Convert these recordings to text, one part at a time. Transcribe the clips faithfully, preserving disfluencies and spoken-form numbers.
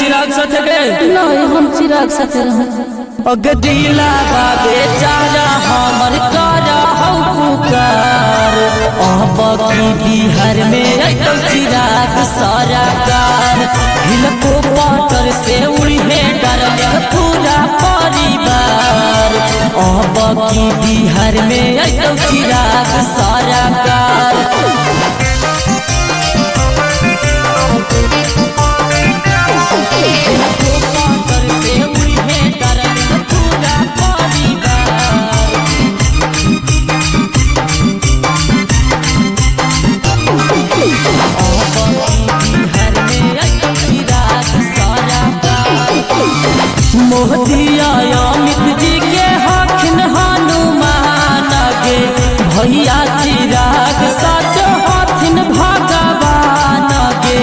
चिराग साथे गए नहीं हम चिराग साथे रह अगदिला बाबे चारा हमर कारा हौ पुकार अब की बिहार में अइतो चिराग सरकार हिलको पाटर से उड़ी है डरले पूरा परिवार अब की बिहार में अइतो चिराग सरकार मोहदिया अमित जी के हखिन हनुमान गे भैया चिराग सच हथिन भगवान गे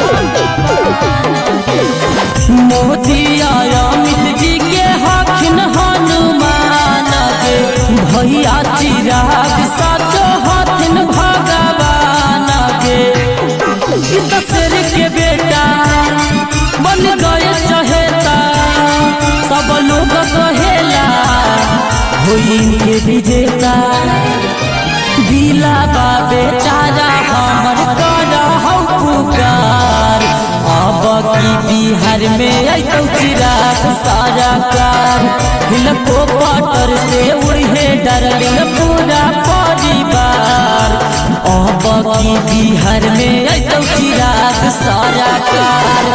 मोहदिया अमित जी के हखिन हनुमान गे भैया चिराग सच हथिन भगवान गे तसर के बेटा बन गए चहेता सब लोग कहेला होई के विजेता दिला बाबे चारा हमर कारा हौ पुकार अब की बिहार में अइतो चिराग सरकार हिलको पाटर से उड़े डरले पूरा परिवार अब की बिहार में अइतो चिराग सरकार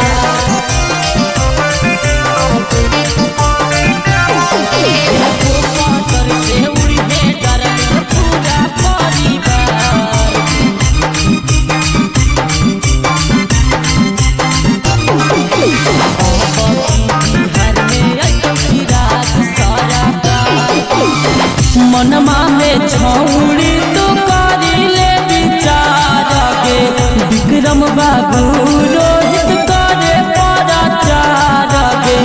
मनमा में छौड़ी तो करी ले विचार गे विक्रम बाबू रोहित करे पराचार गे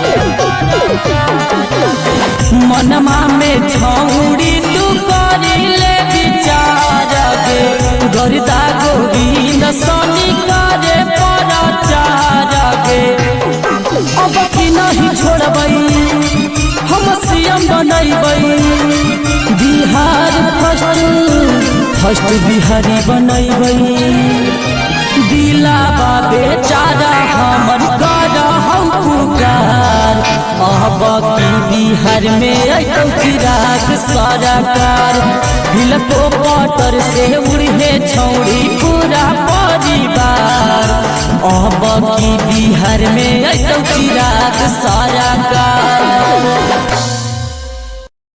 मनमा में छौड़ी तो करी ले विचार गे गर्दा गोविंद सनी करे पराचार गे अब की नहीं छोड़बई हम सीएम बनैबई बिहार फर्स्ट फर्स्ट बिहारी बनैबई दिला बाबे चारा हमर कारा हौ पुकार अब की बिहार में अइतो चिराग सरकार हिलको पाटर से उड़े छौड़ी पूरा परिवार अब की बिहार में अइतो चिराग सरकार।